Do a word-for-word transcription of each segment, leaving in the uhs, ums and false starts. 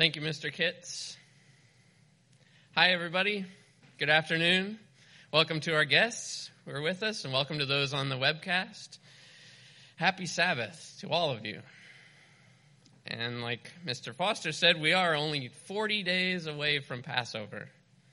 Thank you, Mister Kitts. Hi, everybody. Good afternoon. Welcome to our guests who are with us, and welcome to those on the webcast. Happy Sabbath to all of you. And like Mister Foster said, we are only forty days away from Passover.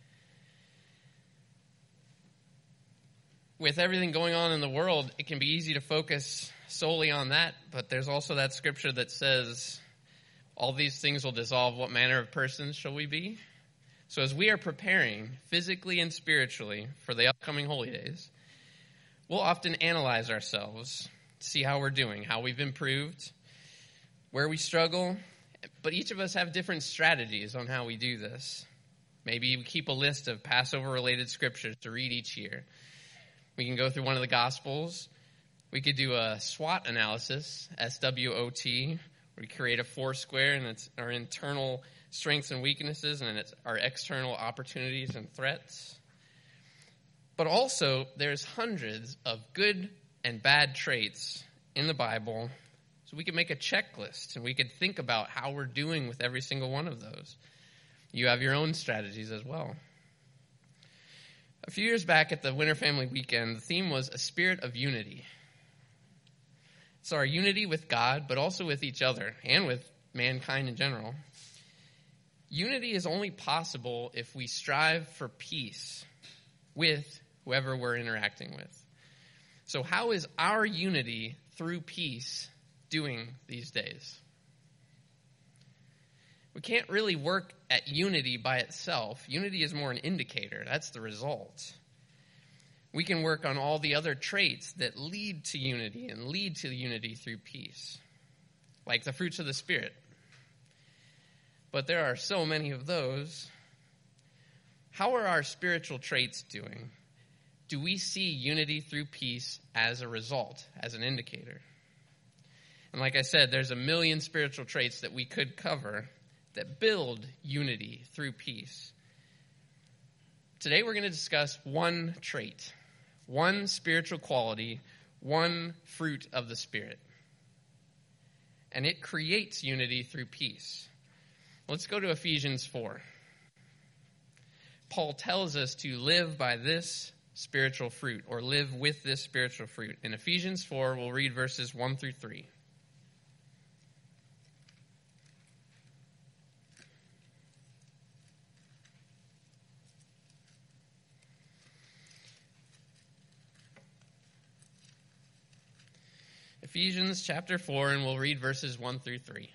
With everything going on in the world, it can be easy to focus solely on that, but there's also that scripture that says, all these things will dissolve. What manner of persons shall we be? So as we are preparing physically and spiritually for the upcoming holy days, we'll often analyze ourselves, see how we're doing, how we've improved, where we struggle. But each of us have different strategies on how we do this. Maybe we keep a list of Passover-related scriptures to read each year. We can go through one of the Gospels. We could do a SWOT analysis, S W O T. We create a four square, and it's our internal strengths and weaknesses, and it's our external opportunities and threats. But also, there's hundreds of good and bad traits in the Bible, so we can make a checklist, and we could think about how we're doing with every single one of those. You have your own strategies as well. A few years back at the Winter Family Weekend, the theme was a spirit of unity. So our unity with God, but also with each other and with mankind in general. Unity is only possible if we strive for peace with whoever we're interacting with. So how is our unity through peace doing these days? We can't really work at unity by itself. Unity is more an indicator. That's the result. We can work on all the other traits that lead to unity and lead to unity through peace, like the fruits of the Spirit. But there are so many of those. How are our spiritual traits doing? Do we see unity through peace as a result, as an indicator? And like I said, there's a million spiritual traits that we could cover that build unity through peace. Today we're going to discuss one trait, one spiritual quality, one fruit of the Spirit. And it creates unity through peace. Let's go to Ephesians four. Paul tells us to live by this spiritual fruit, or live with this spiritual fruit. In Ephesians four, we'll read verses one through three. Ephesians chapter four, and we'll read verses one through three.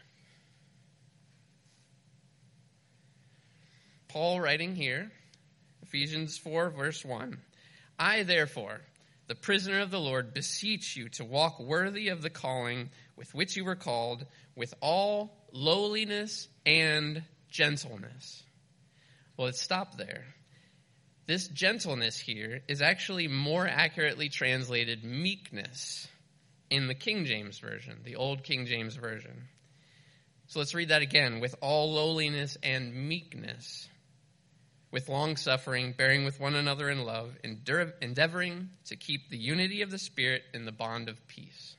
Paul writing here, Ephesians four, verse one. I, therefore, the prisoner of the Lord, beseech you to walk worthy of the calling with which you were called, with all lowliness and gentleness. Well, let's stop there. This gentleness here is actually more accurately translated meekness in the King James Version, the old King James Version. So let's read that again. With all lowliness and meekness, with long-suffering, bearing with one another in love, endur- endeavoring to keep the unity of the Spirit in the bond of peace.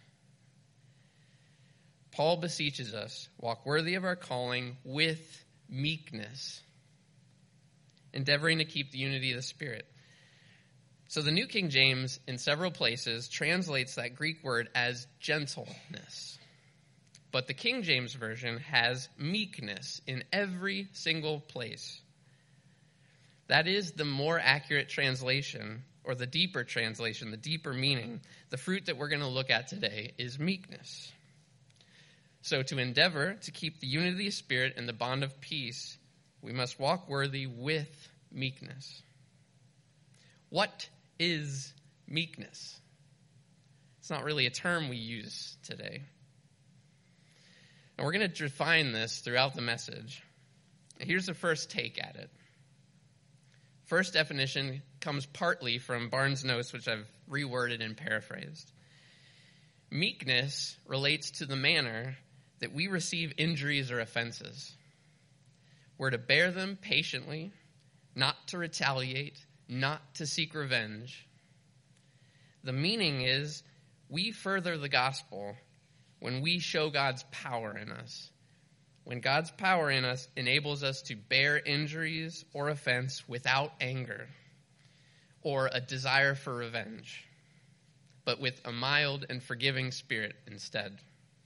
Paul beseeches us, walk worthy of our calling with meekness, endeavoring to keep the unity of the Spirit. So the New King James, in several places, translates that Greek word as gentleness. But the King James Version has meekness in every single place. That is the more accurate translation, or the deeper translation, the deeper meaning. The fruit that we're going to look at today is meekness. So to endeavor to keep the unity of the Spirit and the bond of peace, we must walk worthy with meekness. What is meekness? It's not really a term we use today. And we're going to define this throughout the message. Here's the first take at it. First definition comes partly from Barnes' Notes, which I've reworded and paraphrased. Meekness relates to the manner that we receive injuries or offenses. We're to bear them patiently, not to retaliate, not to seek revenge. The meaning is we further the gospel when we show God's power in us. when God's power in us enables us to bear injuries or offense without anger or a desire for revenge, but with a mild and forgiving spirit instead.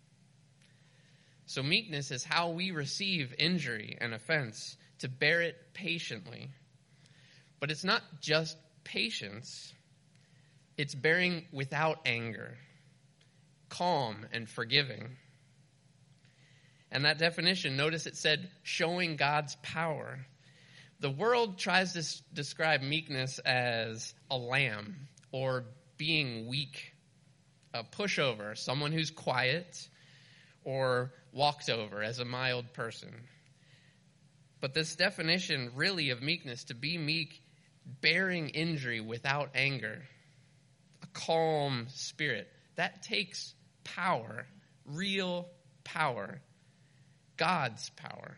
So meekness is how we receive injury and offense, to bear it patiently. But it's not just patience, it's bearing without anger, calm and forgiving. And that definition, notice it said, showing God's power. The world tries to s- describe meekness as a lamb or being weak, a pushover, someone who's quiet, or walked over as a mild person. But this definition really of meekness, to be meek, bearing injury without anger, a calm spirit, that takes power, real power, God's power.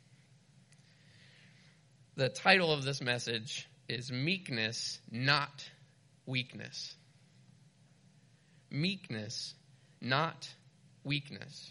The title of this message is Meekness, Not Weakness. Meekness, not weakness.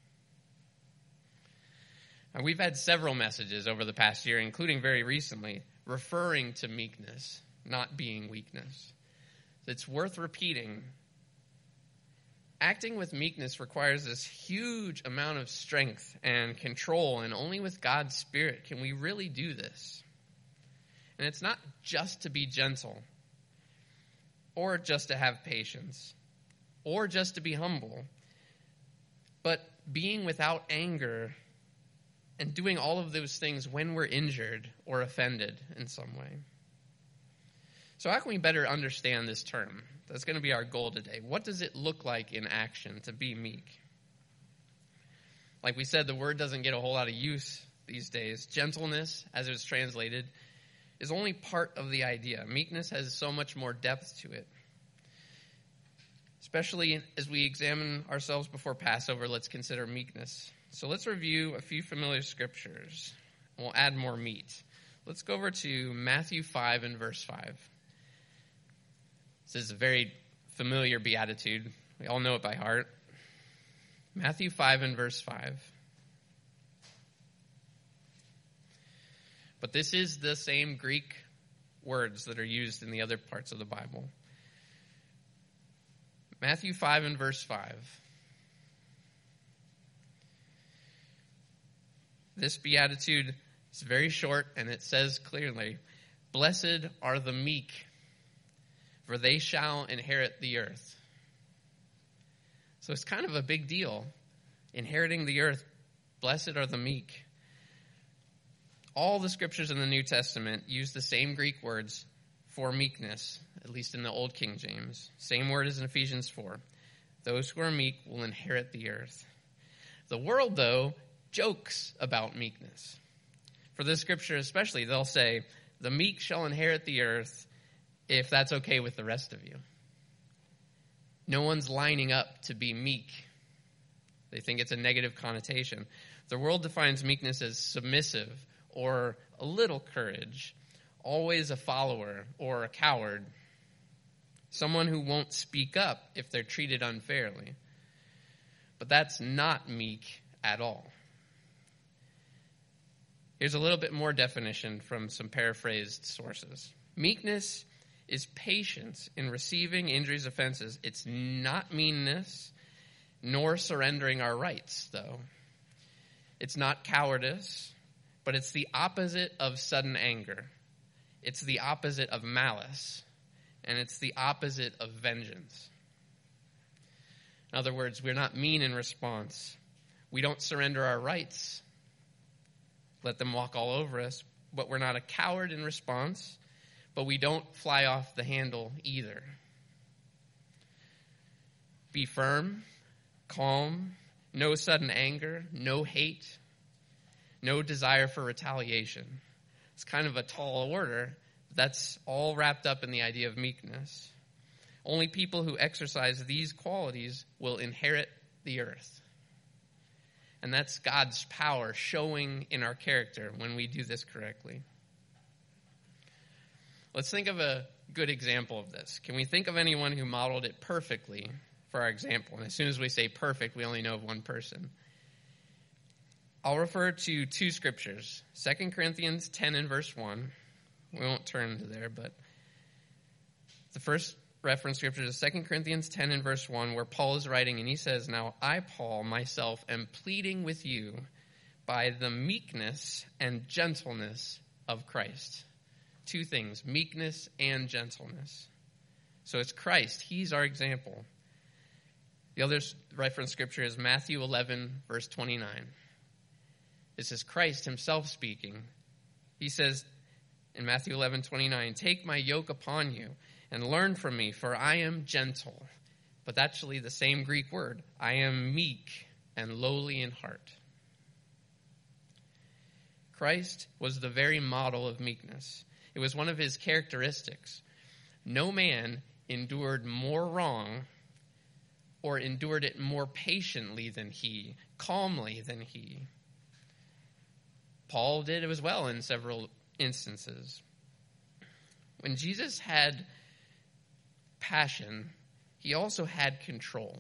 Now, we've had several messages over the past year, including very recently, referring to meekness, not being weakness. It's worth repeating. Acting with meekness requires this huge amount of strength and control, and only with God's Spirit can we really do this. And it's not just to be gentle, or just to have patience, or just to be humble, but being without anger and doing all of those things when we're injured or offended in some way. So how can we better understand this term? That's going to be our goal today. What does it look like in action to be meek? Like we said, the word doesn't get a whole lot of use these days. Gentleness, as it's translated, is only part of the idea. Meekness has so much more depth to it. Especially as we examine ourselves before Passover, let's consider meekness. So let's review a few familiar scriptures. We'll add more meat. Let's go over to Matthew five and verse five. This is a very familiar beatitude. We all know it by heart. Matthew five and verse five. But this is the same Greek words that are used in the other parts of the Bible. Matthew five and verse five. This beatitude is very short, and it says clearly, "Blessed are the meek, for they shall inherit the earth." So it's kind of a big deal, inheriting the earth. Blessed are the meek. All the scriptures in the New Testament use the same Greek words for meekness, at least in the Old King James. Same word as in Ephesians four. Those who are meek will inherit the earth. The world, though, jokes about meekness. For this scripture especially, they'll say, the meek shall inherit the earth if that's okay with the rest of you. No one's lining up to be meek. They think it's a negative connotation. The world defines meekness as submissive or a little courage, always a follower or a coward, someone who won't speak up if they're treated unfairly. But that's not meek at all. Here's a little bit more definition from some paraphrased sources. Meekness is patience in receiving injuries, offenses. It's not meanness, nor surrendering our rights, though. It's not cowardice, but it's the opposite of sudden anger. It's the opposite of malice, and it's the opposite of vengeance. In other words, we're not mean in response. We don't surrender our rights, let them walk all over us, but we're not a coward in response, but we don't fly off the handle either. Be firm, calm, no sudden anger, no hate, no desire for retaliation. It's kind of a tall order. That's all wrapped up in the idea of meekness. Only people who exercise these qualities will inherit the earth. And that's God's power showing in our character when we do this correctly. Let's think of a good example of this. Can we think of anyone who modeled it perfectly for our example? And as soon as we say perfect, we only know of one person. I'll refer to two scriptures, Second Corinthians ten and verse one. We won't turn to there, but the first reference scripture is Second Corinthians ten and verse one, where Paul is writing, and he says, "Now I, Paul, myself, am pleading with you by the meekness and gentleness of Christ." Two things, meekness and gentleness. So it's Christ. He's our example. The other reference scripture is Matthew eleven, verse twenty-nine. This is Christ himself speaking. He says in Matthew eleven, twenty-nine, "Take my yoke upon you and learn from me, for I am gentle." But that's actually the same Greek word. I am meek and lowly in heart. Christ was the very model of meekness. It was one of his characteristics. No man endured more wrong or endured it more patiently than he, calmly than he. Paul did as well in several instances. When Jesus had passion, he also had control.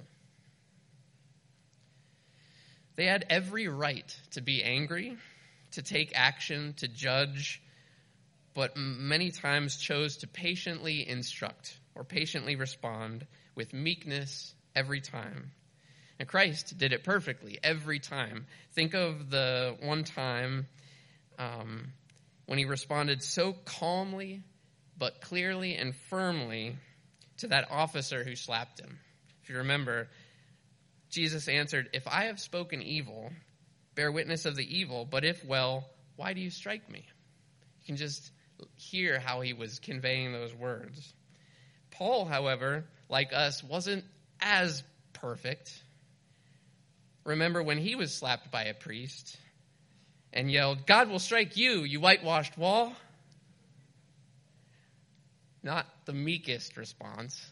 They had every right to be angry, to take action, to judge, but many times chose to patiently instruct or patiently respond with meekness every time. And Christ did it perfectly every time. Think of the one time um, when he responded so calmly but clearly and firmly to that officer who slapped him. If you remember, Jesus answered, "If I have spoken evil, bear witness of the evil, but if well, why do you strike me?" You can just hear how he was conveying those words. Paul, however, like us, wasn't as perfect. Remember when he was slapped by a priest and yelled, "God will strike you, you whitewashed wall"? Not the meekest response.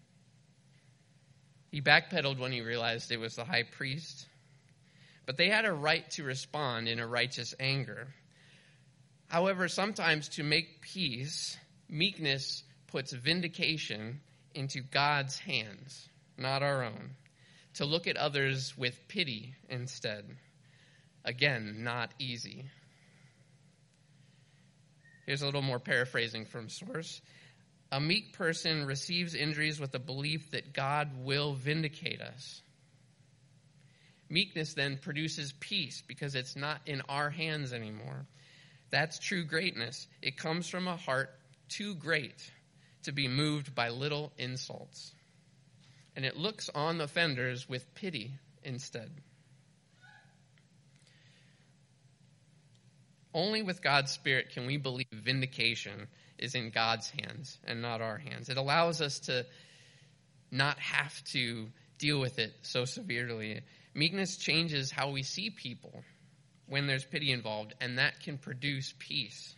He backpedaled when he realized it was the high priest. But they had a right to respond in a righteous anger. However, sometimes to make peace, meekness puts vindication into God's hands, not our own. To look at others with pity instead. Again, not easy. Here's a little more paraphrasing from source. A meek person receives injuries with the belief that God will vindicate us. Meekness then produces peace because it's not in our hands anymore. That's true greatness. It comes from a heart too great to be moved by little insults. And it looks on offenders with pity instead. Only with God's Spirit can we believe vindication is in God's hands and not our hands. It allows us to not have to deal with it so severely. Meekness changes how we see people when there's pity involved, and that can produce peace.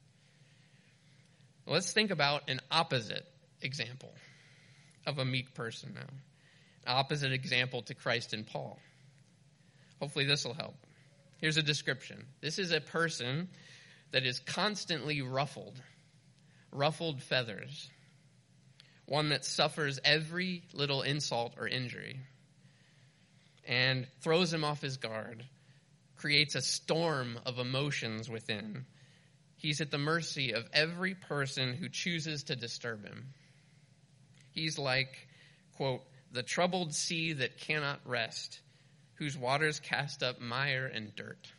Let's think about an opposite example of a meek person now. An opposite example to Christ and Paul. Hopefully this will help. Here's a description. This is a person that is constantly ruffled, ruffled feathers. One that suffers every little insult or injury and throws him off his guard, creates a storm of emotions within. He's at the mercy of every person who chooses to disturb him. He's like, quote, "the troubled sea that cannot rest, whose waters cast up mire and dirt."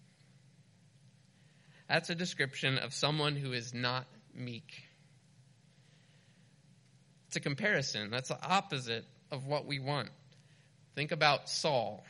That's a description of someone who is not meek. It's a comparison. That's the opposite of what we want. Think about Saul.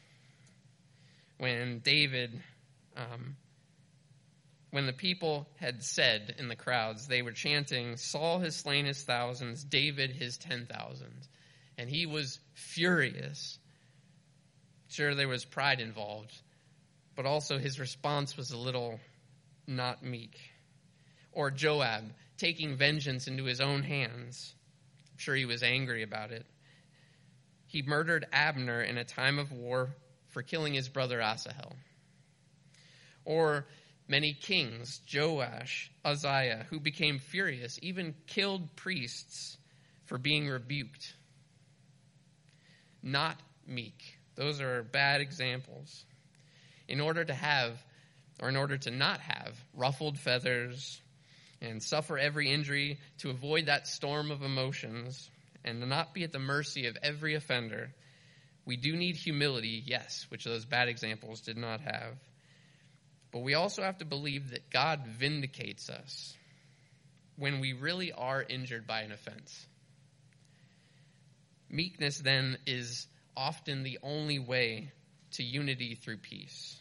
When David, um, when the people had said in the crowds, they were chanting, "Saul has slain his thousands, David his ten thousands." And he was furious. Sure, there was pride involved, but also his response was a little not meek. Or Joab taking vengeance into his own hands. I'm sure he was angry about it. He murdered Abner in a time of war for killing his brother Asahel. Or many kings, Joash, Uzziah, who became furious, even killed priests for being rebuked. Not meek. Those are bad examples. in order to have, or in order to not have, ruffled feathers and suffer every injury, to avoid that storm of emotions, and to not be at the mercy of every offender. We do need humility, yes, which those bad examples did not have. But we also have to believe that God vindicates us when we really are injured by an offense. Meekness, then, is often the only way to unity through peace.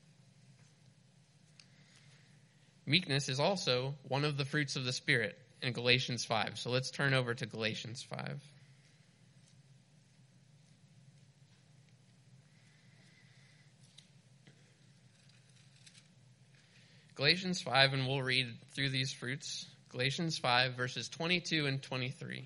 Meekness is also one of the fruits of the Spirit in Galatians five. So let's turn over to Galatians five. Galatians five, and we'll read through these fruits. Galatians five, verses twenty-two and twenty-three.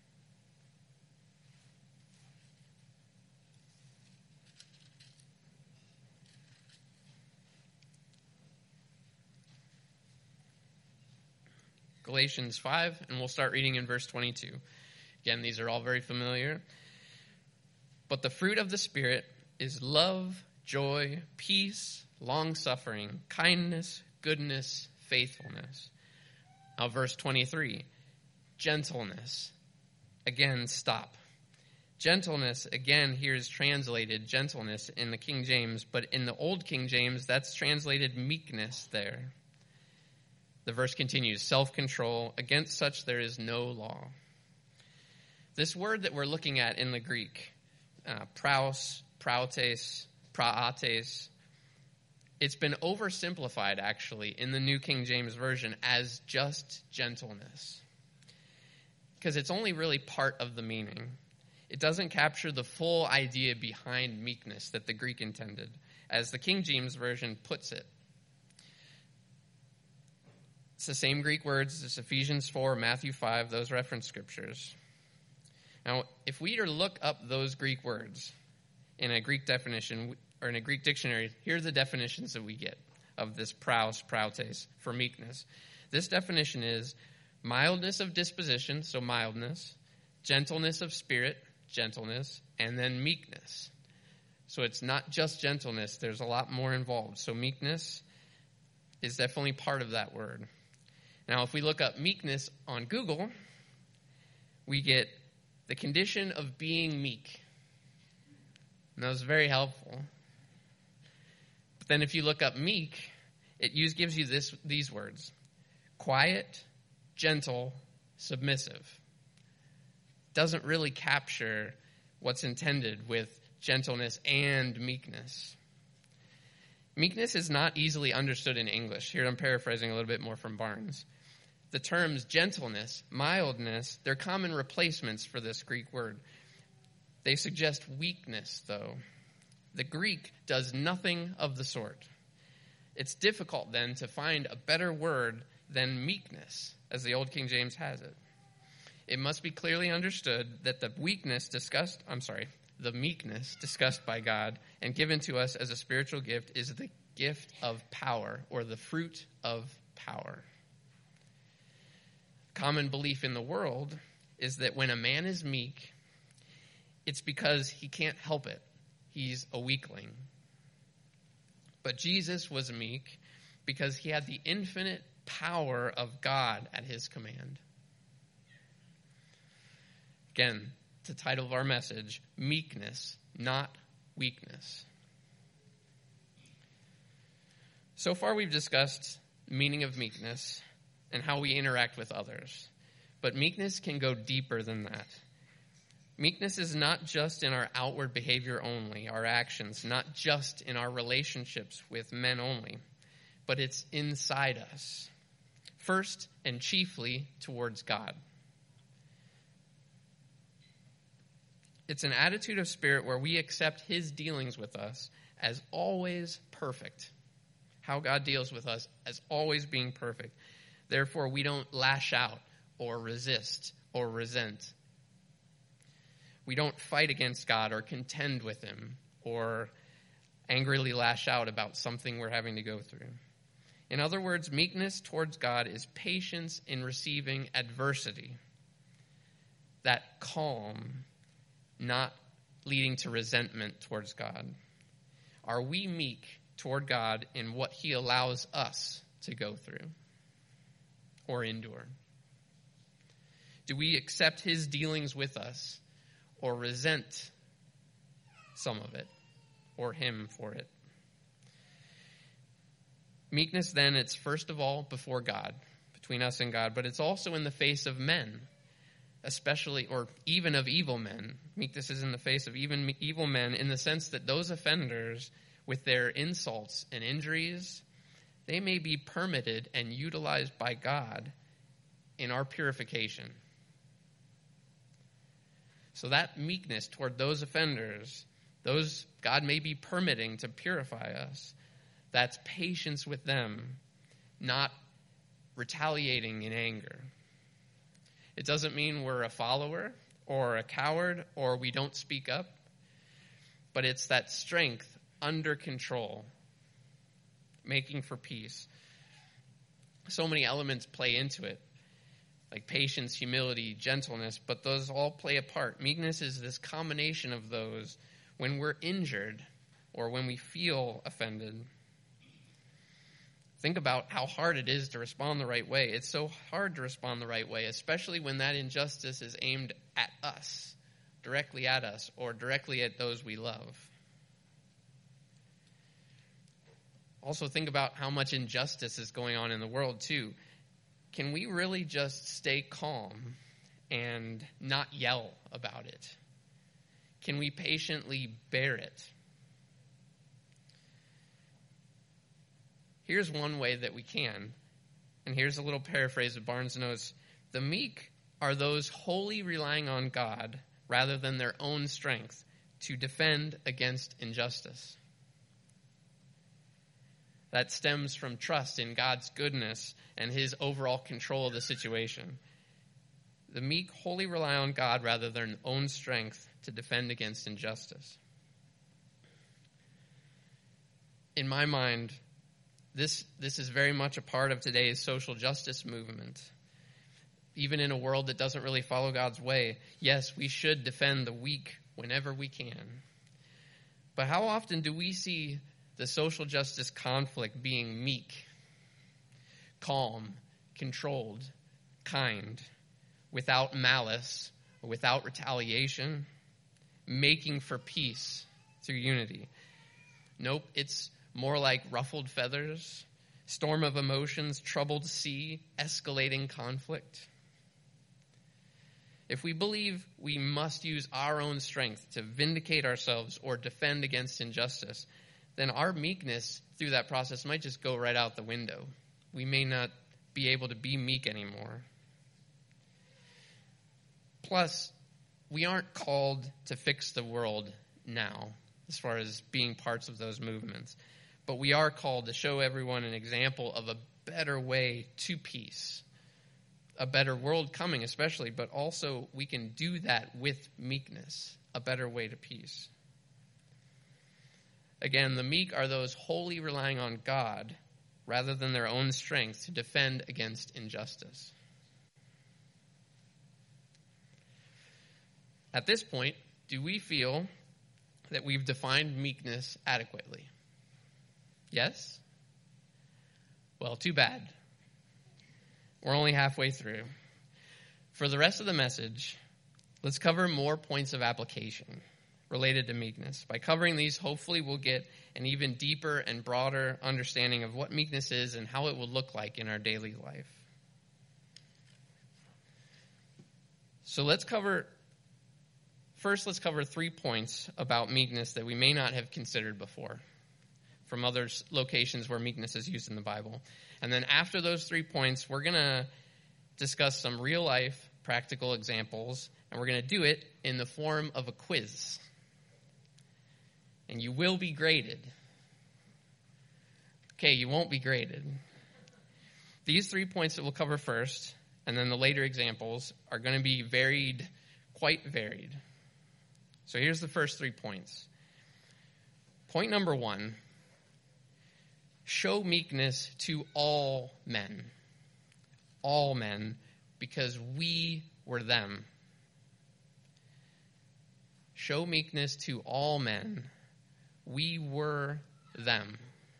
Galatians five, and we'll start reading in verse twenty-two. Again, these are all very familiar. But the fruit of the Spirit is love, joy, peace, long-suffering, kindness, goodness, faithfulness. Now, verse twenty-three, gentleness. Again, stop. Gentleness, again, here is translated gentleness in the King James, but in the Old King James, that's translated meekness there. The verse continues, self-control. Against such there is no law. This word that we're looking at in the Greek, uh, praus, prautes, praates, it's been oversimplified, actually, in the New King James Version as just gentleness. Because it's only really part of the meaning. It doesn't capture the full idea behind meekness that the Greek intended, as the King James Version puts it. It's the same Greek words as Ephesians four, Matthew five, those reference scriptures. Now, if we were to look up those Greek words in a Greek definition, or in a Greek dictionary, here are the definitions that we get of this praus, prautes, for meekness. This definition is mildness of disposition, so mildness, gentleness of spirit, gentleness, and then meekness. So it's not just gentleness, there's a lot more involved. So meekness is definitely part of that word. Now, if we look up meekness on Google, we get the condition of being meek. And that was very helpful. But then if you look up meek, it use, gives you this, these words: quiet, gentle, submissive. Doesn't really capture what's intended with gentleness and meekness. Meekness is not easily understood in English. Here I'm paraphrasing a little bit more from Barnes. The terms gentleness, mildness, they're common replacements for this Greek word. They suggest weakness, though. The Greek does nothing of the sort. It's difficult, then, to find a better word than meekness, as the Old King James has it. It must be clearly understood that the weakness discussed, I'm sorry, the meekness discussed by God and given to us as a spiritual gift is the gift of power, or the fruit of power. Common belief in the world is that when a man is meek, it's because he can't help it. He's a weakling. But Jesus was meek because he had the infinite power of God at his command. Again, the title of our message, meekness, not weakness. So far we've discussed the meaning of meekness and how we interact with others. But meekness can go deeper than that. Meekness is not just in our outward behavior only, our actions, not just in our relationships with men only, but it's inside us, first and chiefly towards God. It's an attitude of spirit where we accept his dealings with us as always perfect. How God deals with us as always being perfect. Therefore, we don't lash out or resist or resent. We don't fight against God or contend with him or angrily lash out about something we're having to go through. In other words, meekness towards God is patience in receiving adversity. That calm, not leading to resentment towards God. Are we meek toward God in what he allows us to go through or endure? Do we accept his dealings with us or resent some of it or him for it? Meekness, then, it's first of all before God, between us and God, but it's also in the face of men, especially, or even of evil men. Meekness is in the face of even evil men in the sense that those offenders, with their insults and injuries, they may be permitted and utilized by God in our purification. So that meekness toward those offenders, those God may be permitting to purify us, that's patience with them, not retaliating in anger. It doesn't mean we're a follower or a coward or we don't speak up, but it's that strength under control, making for peace. So many elements play into it, like patience, humility, gentleness, but those all play a part. Meekness is this combination of those when we're injured or when we feel offended. Think about how hard it is to respond the right way. It's so hard to respond the right way, especially when that injustice is aimed at us, directly at us, or directly at those we love. Also think about how much injustice is going on in the world, too. Can we really just stay calm and not yell about it? Can we patiently bear it? Here's one way that we can, and here's a little paraphrase of Barnes' notes. The meek are those wholly relying on God rather than their own strength to defend against injustice. That stems from trust in God's goodness and his overall control of the situation. The meek wholly rely on God rather than their own strength to defend against injustice. In my mind, this, this is very much a part of today's social justice movement. Even in a world that doesn't really follow God's way, yes, we should defend the weak whenever we can. But how often do we see the social justice conflict being meek, calm, controlled, kind, without malice, or without retaliation, making for peace through unity? Nope, it's more like ruffled feathers, storm of emotions, troubled sea, escalating conflict. If we believe we must use our own strength to vindicate ourselves or defend against injustice, then our meekness through that process might just go right out the window. We may not be able to be meek anymore. Plus, we aren't called to fix the world now, as far as being parts of those movements. But we are called to show everyone an example of a better way to peace, a better world coming especially, but also we can do that with meekness, a better way to peace. Again, the meek are those wholly relying on God rather than their own strength to defend against injustice. At this point, do we feel that we've defined meekness adequately? Yes? Well, too bad. We're only halfway through. For the rest of the message, let's cover more points of application related to meekness. By covering these, hopefully we'll get an even deeper and broader understanding of what meekness is and how it will look like in our daily life. So let's cover, first let's cover three points about meekness that we may not have considered before from other locations where meekness is used in the Bible. And then after those three points, we're going to discuss some real-life practical examples, and we're going to do it in the form of a quiz. And you will be graded. Okay, you won't be graded. These three points that we'll cover first, and then the later examples, are going to be varied, quite varied. So here's the first three points. Point number one, show meekness to all men. All men, because we were them. Show meekness to all men. We were them.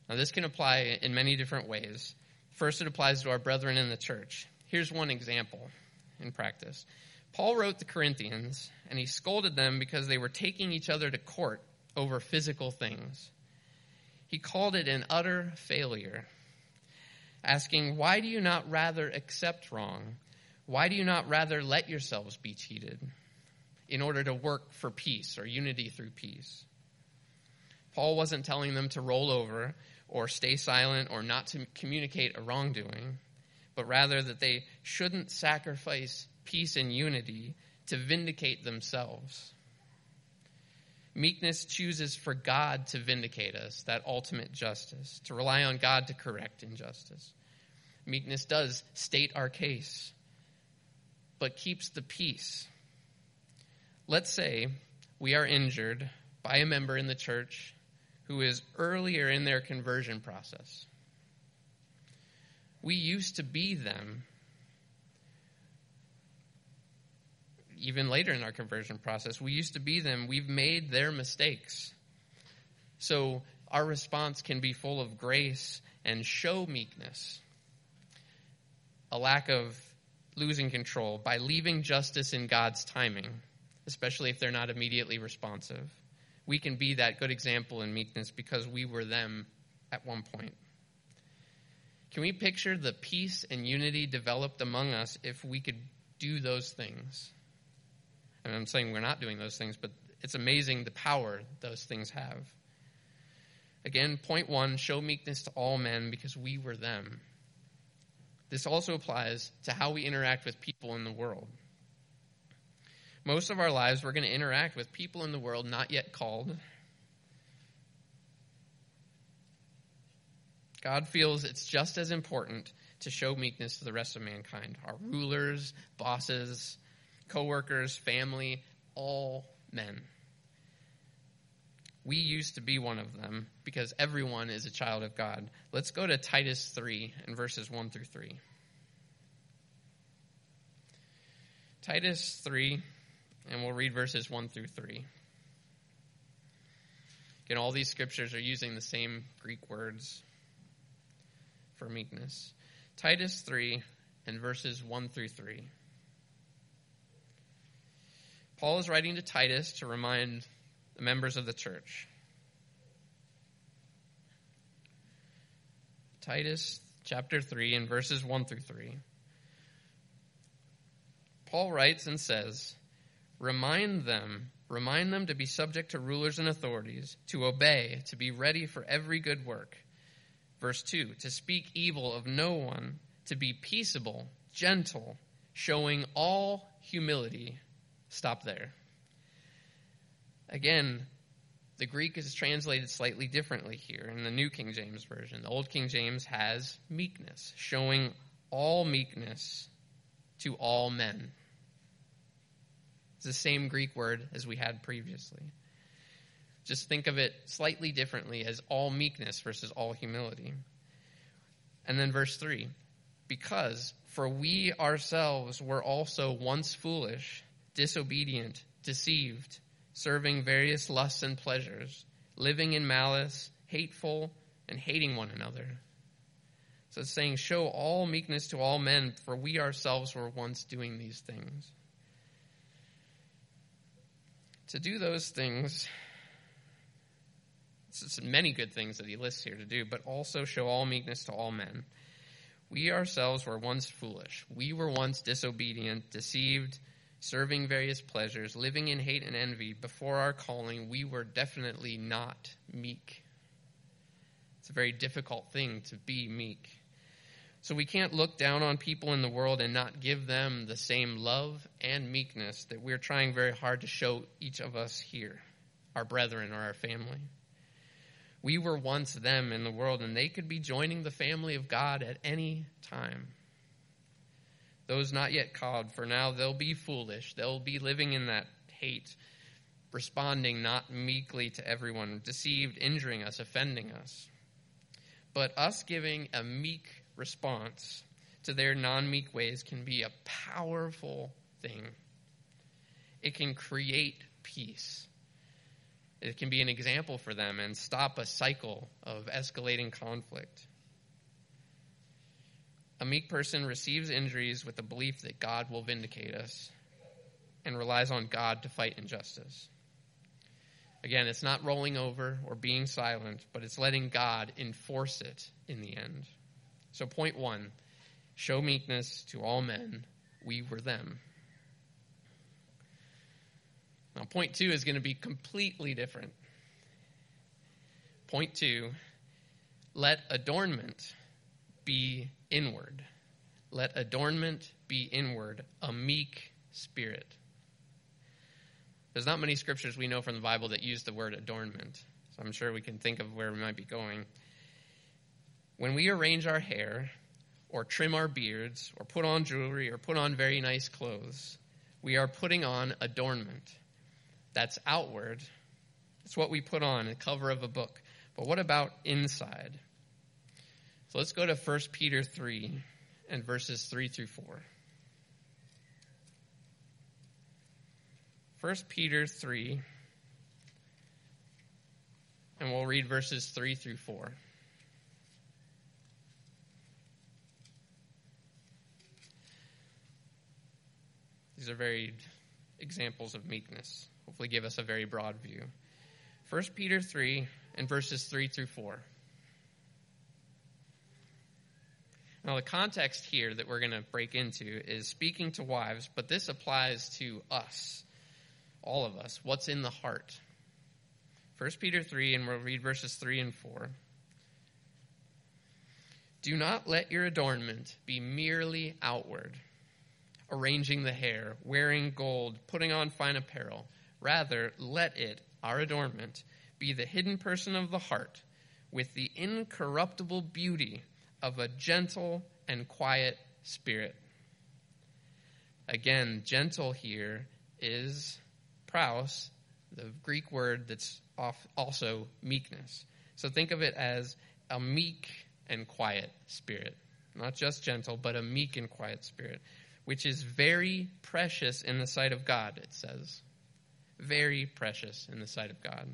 Now, this can apply in many different ways. First, it applies to our brethren in the church. Here's one example in practice. Paul wrote the Corinthians, and he scolded them because they were taking each other to court over physical things. He called it an utter failure, asking, "Why do you not rather accept wrong? Why do you not rather let yourselves be cheated in order to work for peace or unity through peace?" Paul wasn't telling them to roll over or stay silent or not to communicate a wrongdoing, but rather that they shouldn't sacrifice peace and unity to vindicate themselves. Meekness chooses for God to vindicate us, that ultimate justice, to rely on God to correct injustice. Meekness does state our case, but keeps the peace. Let's say we are injured by a member in the church who is earlier in their conversion process. We used to be them. Even later in our conversion process, we used to be them. We've made their mistakes. So our response can be full of grace and show meekness, a lack of losing control by leaving justice in God's timing, especially if they're not immediately responsive. We can be that good example in meekness because we were them at one point. Can we picture the peace and unity developed among us if we could do those things? And I'm saying we're not doing those things, but it's amazing the power those things have. Again, point one, show meekness to all men because we were them. This also applies to how we interact with people in the world. Most of our lives, we're going to interact with people in the world not yet called. God feels it's just as important to show meekness to the rest of mankind. Our rulers, bosses, co-workers, family, all men. We used to be one of them because everyone is a child of God. Let's go to Titus three and verses one through three. Titus three, and we'll read verses one through three. Again, all these scriptures are using the same Greek words for meekness. Titus three and verses one through three. Paul is writing to Titus to remind the members of the church. Titus chapter three and verses one through three. Paul writes and says, Remind them, remind them to be subject to rulers and authorities, to obey, to be ready for every good work. Verse two, to speak evil of no one, to be peaceable, gentle, showing all humility. Stop there. Again, the Greek is translated slightly differently here in the New King James Version. The Old King James has meekness, showing all meekness to all men. It's the same Greek word as we had previously. Just think of it slightly differently as all meekness versus all humility. And then verse three, because for we ourselves were also once foolish, disobedient, deceived, serving various lusts and pleasures, living in malice, hateful, and hating one another. So it's saying, show all meekness to all men, for we ourselves were once doing these things. To do those things, it's many good things that he lists here to do, but also show all meekness to all men. We ourselves were once foolish. We were once disobedient, deceived, serving various pleasures, living in hate and envy. Before our calling, we were definitely not meek. It's a very difficult thing to be meek. So we can't look down on people in the world and not give them the same love and meekness that we're trying very hard to show each of us here, our brethren or our family. We were once them in the world, and they could be joining the family of God at any time. Those not yet called, for now they'll be foolish. They'll be living in that hate, responding not meekly to everyone, deceived, injuring us, offending us. But us giving a meek response to their non-meek ways can be a powerful thing. It can create peace. It can be an example for them and stop a cycle of escalating conflict. A meek person receives injuries with the belief that God will vindicate us and relies on God to fight injustice. Again, it's not rolling over or being silent, but it's letting God enforce it in the end. So point one, show meekness to all men. We were them. Now, point two is going to be completely different. Point two, let adornment be inward. Let adornment be inward, a meek spirit. There's not many scriptures we know from the Bible that use the word adornment, so I'm sure we can think of where we might be going. When we arrange our hair, or trim our beards, or put on jewelry, or put on very nice clothes, we are putting on adornment. That's outward. It's what we put on the cover of a book. But what about inside? So let's go to First Peter three and verses three through four. First Peter three, and we'll read verses three through four. These are very examples of meekness. Hopefully give us a very broad view. First Peter three and verses three through four. Now the context here that we're going to break into is speaking to wives, but this applies to us, all of us. What's in the heart? First Peter three, and we'll read verses three and four. Do not let your adornment be merely outward, arranging the hair, wearing gold, putting on fine apparel. Rather, let it, our adornment, be the hidden person of the heart, with the incorruptible beauty of a gentle and quiet spirit. Again, gentle here is praus, the Greek word that's also meekness. So think of it as a meek and quiet spirit. Not just gentle, but a meek and quiet spirit, which is very precious in the sight of God, it says. Very precious in the sight of God.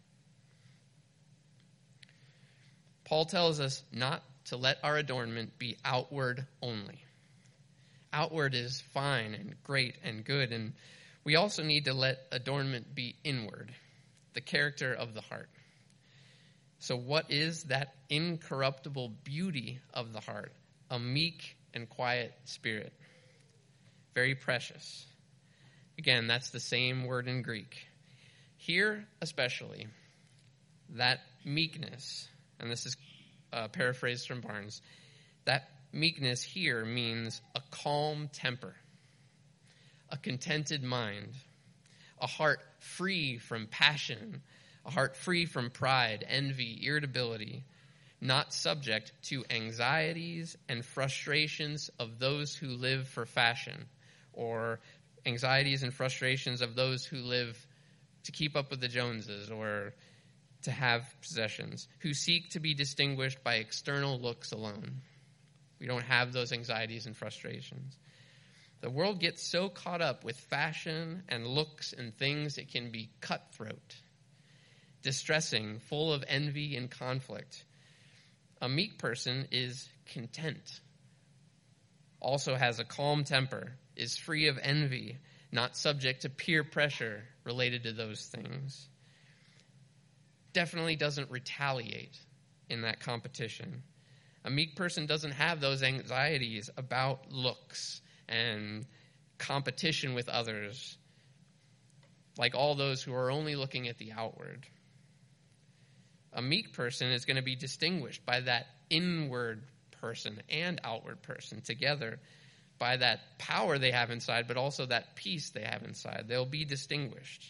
Paul tells us not to let our adornment be outward only. Outward is fine and great and good, and we also need to let adornment be inward, the character of the heart. So what is that incorruptible beauty of the heart? A meek and quiet spirit. Very precious. Again, that's the same word in Greek. Here, especially, that meekness, and this is uh, paraphrased from Barnes, that meekness here means a calm temper, a contented mind, a heart free from passion, a heart free from pride, envy, irritability, not subject to anxieties and frustrations of those who live for fashion, or anxieties and frustrations of those who live to keep up with the Joneses or to have possessions, who seek to be distinguished by external looks alone. We don't have those anxieties and frustrations. The world gets so caught up with fashion and looks and things it can be cutthroat, distressing, full of envy and conflict. A meek person is content, also has a calm temper, is free of envy, not subject to peer pressure related to those things. Definitely doesn't retaliate in that competition. A meek person doesn't have those anxieties about looks and competition with others, like all those who are only looking at the outward. A meek person is going to be distinguished by that inward person and outward person together, by that power they have inside, but also that peace they have inside. They'll be distinguished.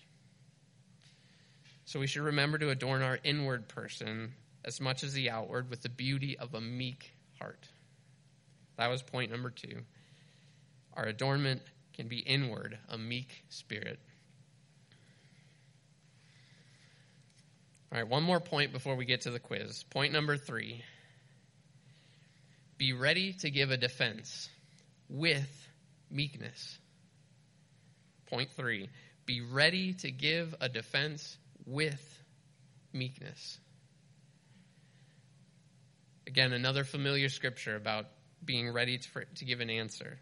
So we should remember to adorn our inward person as much as the outward with the beauty of a meek heart. That was point number two. Our adornment can be inward, a meek spirit. All right, one more point before we get to the quiz. Point number three. Be ready to give a defense with meekness. Point three. Be ready to give a defense with meekness. Again, another familiar scripture about being ready to, to give an answer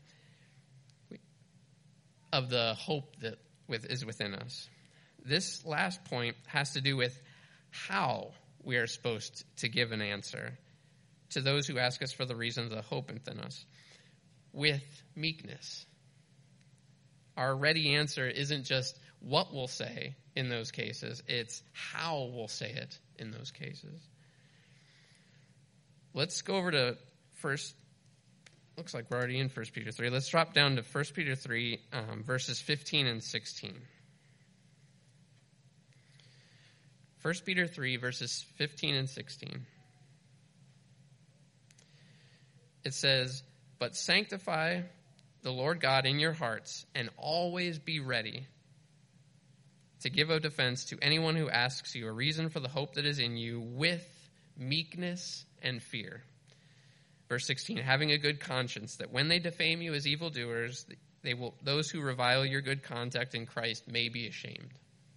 of the hope that with, is within us. This last point has to do with how we are supposed to give an answer to those who ask us for the reasons of hope within us. With meekness. Our ready answer isn't just what we'll say in those cases, it's how we'll say it in those cases. Let's go over to first, looks like we're already in First Peter three. Let's drop down to First Peter three, um, verses fifteen and sixteen. First Peter three, verses fifteen and sixteen. It says, "But sanctify the Lord God in your hearts, and always be ready to give a defense to anyone who asks you a reason for the hope that is in you with meekness and fear." Verse sixteen, "Having a good conscience, that when they defame you as evildoers, they will, those who revile your good conduct in Christ may be ashamed."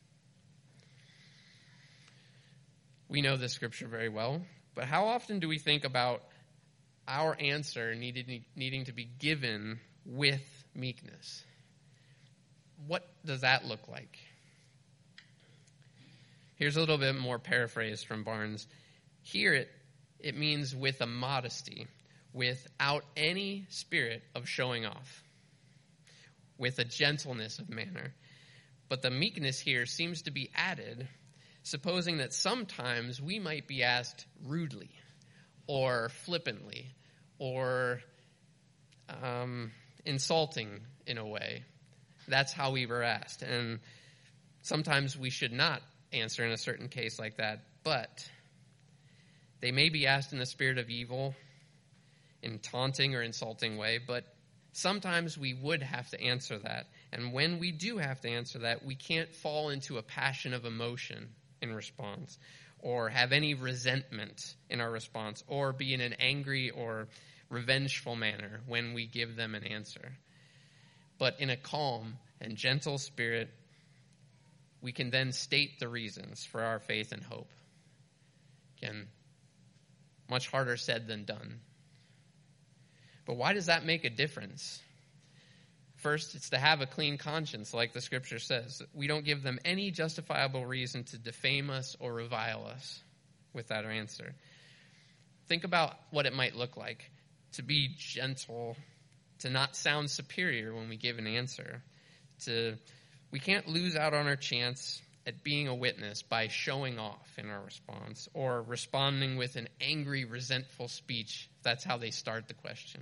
We know this scripture very well, but how often do we think about our answer needed, needing to be given with meekness? What does that look like? Here's a little bit more paraphrase from Barnes. Here it, it means with a modesty, without any spirit of showing off, with a gentleness of manner. But the meekness here seems to be added, supposing that sometimes we might be asked rudely or flippantly or um, insulting in a way. That's how we were asked. And sometimes we should not answer in a certain case like that, but they may be asked in the spirit of evil, in taunting or insulting way, but sometimes we would have to answer that. And when we do have to answer that, we can't fall into a passion of emotion in response, or have any resentment in our response, or be in an angry or revengeful manner when we give them an answer. But in a calm and gentle spirit, we can then state the reasons for our faith and hope. Again, much harder said than done. But why does that make a difference? First, it's to have a clean conscience, like the scripture says. We don't give them any justifiable reason to defame us or revile us with that answer. Think about what it might look like to be gentle, to not sound superior when we give an answer. To, we can't lose out on our chance at being a witness by showing off in our response or responding with an angry, resentful speech. That's how they start the question.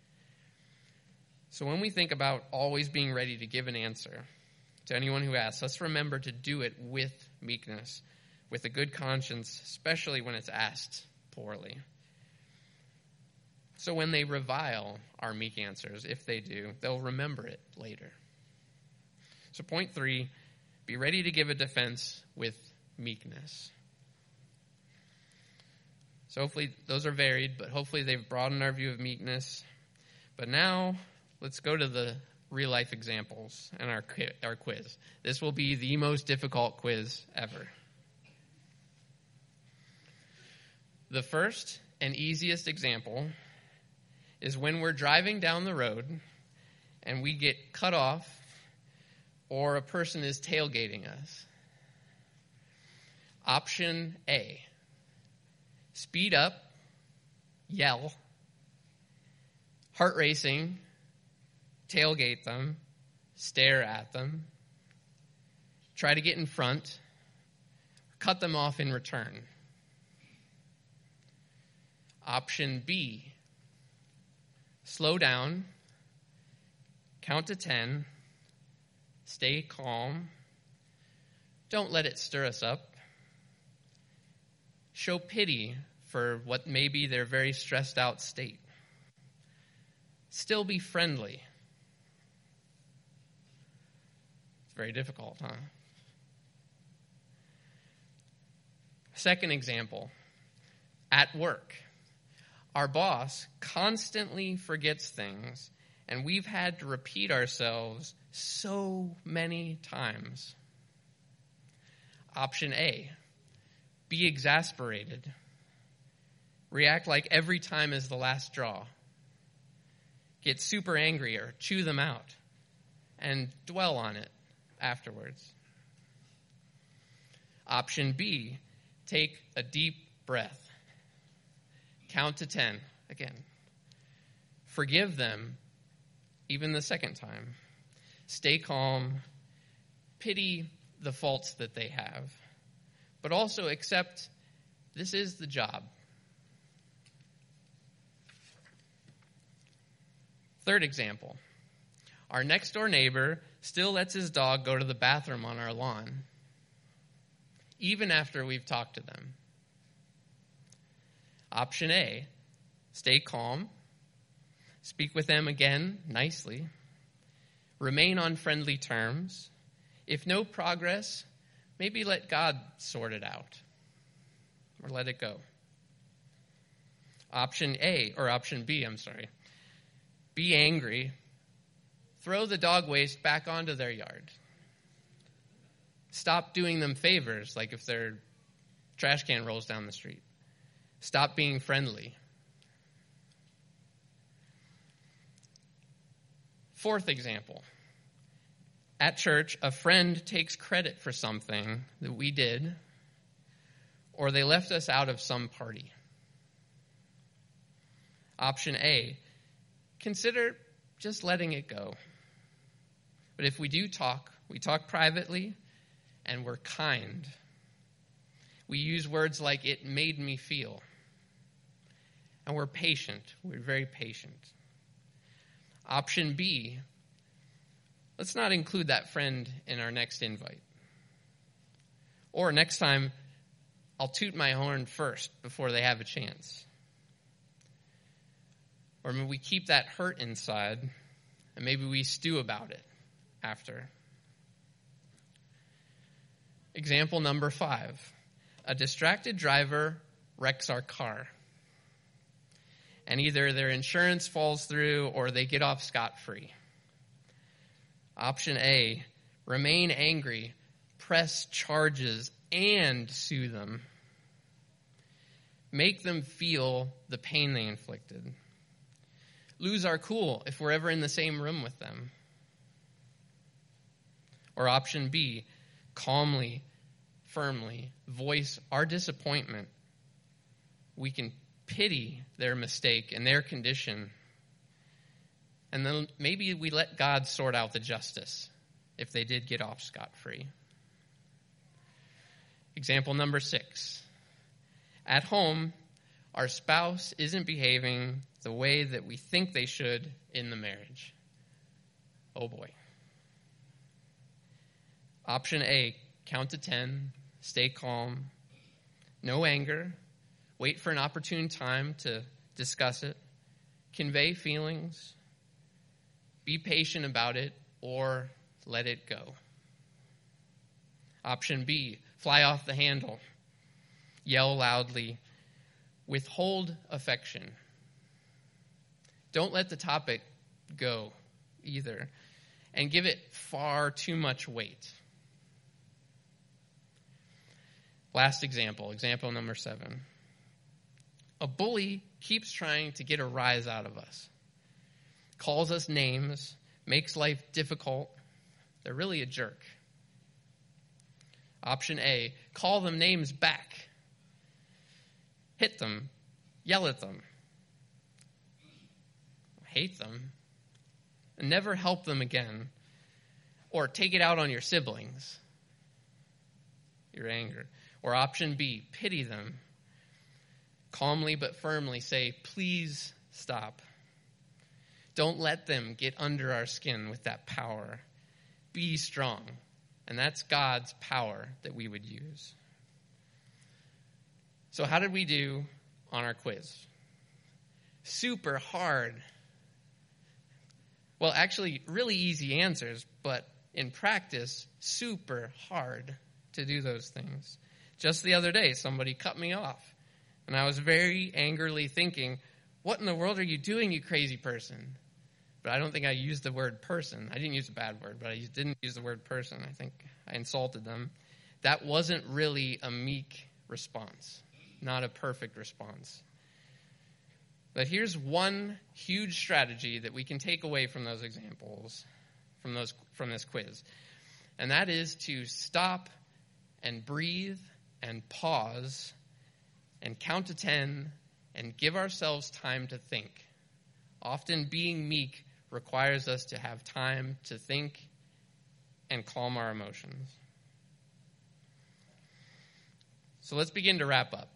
So when we think about always being ready to give an answer to anyone who asks, let's remember to do it with meekness, with a good conscience, especially when it's asked poorly. So when they revile our meek answers, if they do, they'll remember it later. So point three, be ready to give a defense with meekness. So hopefully those are varied, but hopefully they've broadened our view of meekness. But now let's go to the real-life examples and our our quiz. This will be the most difficult quiz ever. The first and easiest example is when we're driving down the road and we get cut off or a person is tailgating us. Option A, speed up, yell, heart racing, tailgate them, stare at them, try to get in front, cut them off in return. Option B, slow down, count to ten, stay calm, don't let it stir us up, show pity for what may be their very stressed out state, still be friendly. It's very difficult, huh? Second example, at work. Our boss constantly forgets things, and we've had to repeat ourselves so many times. Option A, be exasperated. React like every time is the last straw. Get super angry or chew them out and dwell on it afterwards. Option B, take a deep breath. Count to ten again. Forgive them even the second time. Stay calm. Pity the faults that they have. But also accept this is the job. Third example. Our next door neighbor still lets his dog go to the bathroom on our lawn, even after we've talked to them. Option A, stay calm. Speak with them again nicely. Remain on friendly terms. If no progress, maybe let God sort it out or let it go. Option A, or option B, I'm sorry. Be angry. Throw the dog waste back onto their yard. Stop doing them favors, like if their trash can rolls down the street. Stop being friendly. Fourth example. At church, a friend takes credit for something that we did, or they left us out of some party. Option A, consider just letting it go. But if we do talk, we talk privately, and we're kind. We use words like, it made me feel. And we're patient. We're very patient. Option B, let's not include that friend in our next invite. Or next time, I'll toot my horn first before they have a chance. Or maybe we keep that hurt inside, and maybe we stew about it after. Example number five. A distracted driver wrecks our car. And either their insurance falls through or they get off scot-free. Option A, remain angry, press charges, and sue them. Make them feel the pain they inflicted. Lose our cool if we're ever in the same room with them. Or option B, calmly, firmly voice our disappointment. We can pity their mistake and their condition. And then maybe we let God sort out the justice if they did get off scot-free. Example number six. At home, our spouse isn't behaving the way that we think they should in the marriage. Oh boy. Option A, count to ten, stay calm, no anger, wait for an opportune time to discuss it, convey feelings, be patient about it, or let it go. Option B, fly off the handle, yell loudly, withhold affection. Don't let the topic go either, and give it far too much weight. Last example, example number seven. A bully keeps trying to get a rise out of us. Calls us names, makes life difficult. They're really a jerk. Option A, call them names back. Hit them, yell at them, hate them, and never help them again. Or take it out on your siblings, your anger. Or option B, pity them. Calmly but firmly say, please stop. Don't let them get under our skin with that power. Be strong. And that's God's power that we would use. So how did we do on our quiz? Super hard. Well, actually, really easy answers, but in practice, super hard to do those things. Just the other day, somebody cut me off, and I was very angrily thinking, what in the world are you doing, you crazy person? But I don't think I used the word person. I didn't use a bad word, but I didn't use the word person. I think I insulted them. that wasn't really a meek response, not a perfect response. But here's one huge strategy that we can take away from those examples, from those from this quiz. And that is to stop and breathe and pause and count to ten and give ourselves time to think. Often being meek requires us to have time to think and calm our emotions. So let's begin to wrap up.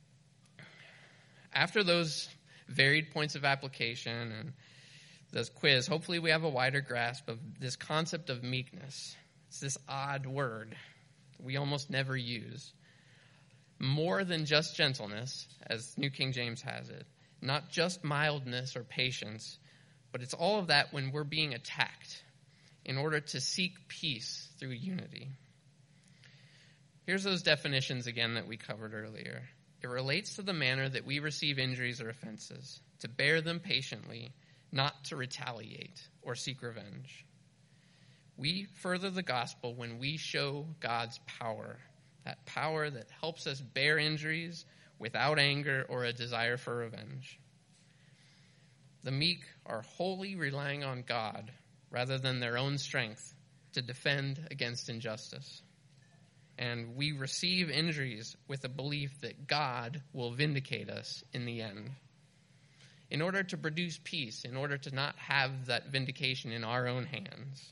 After those varied points of application and this quiz, hopefully we have a wider grasp of this concept of meekness. It's this odd word we almost never use. More than just gentleness, as New King James has it. Not just mildness or patience, but it's all of that when we're being attacked in order to seek peace through unity. Here's those definitions again that we covered earlier. It relates to the manner that we receive injuries or offenses, to bear them patiently, not to retaliate or seek revenge. We further the gospel when we show God's power, that power that helps us bear injuries without anger or a desire for revenge. The meek are wholly relying on God rather than their own strength to defend against injustice. And we receive injuries with a belief that God will vindicate us in the end. In order to produce peace, in order to not have that vindication in our own hands.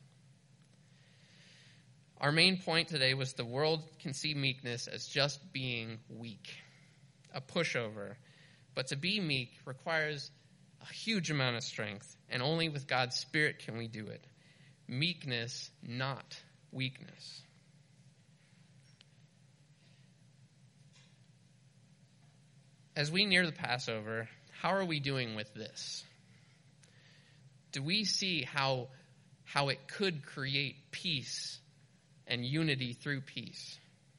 Our main point today was the world can see meekness as just being weak, a pushover. But to be meek requires a huge amount of strength, and only with God's Spirit can we do it. Meekness, not weakness. As we near the Passover, how are we doing with this? Do we see how, how it could create peace and unity through peace?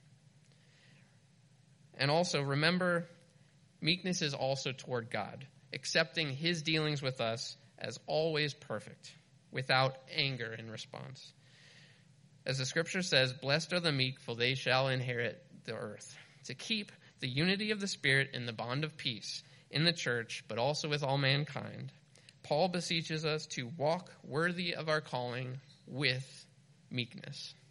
And also, remember, meekness is also toward God, accepting his dealings with us as always perfect, without anger in response. As the scripture says, blessed are the meek, for they shall inherit the earth. To keep the unity of the Spirit in the bond of peace in the church, but also with all mankind, Paul beseeches us to walk worthy of our calling with meekness.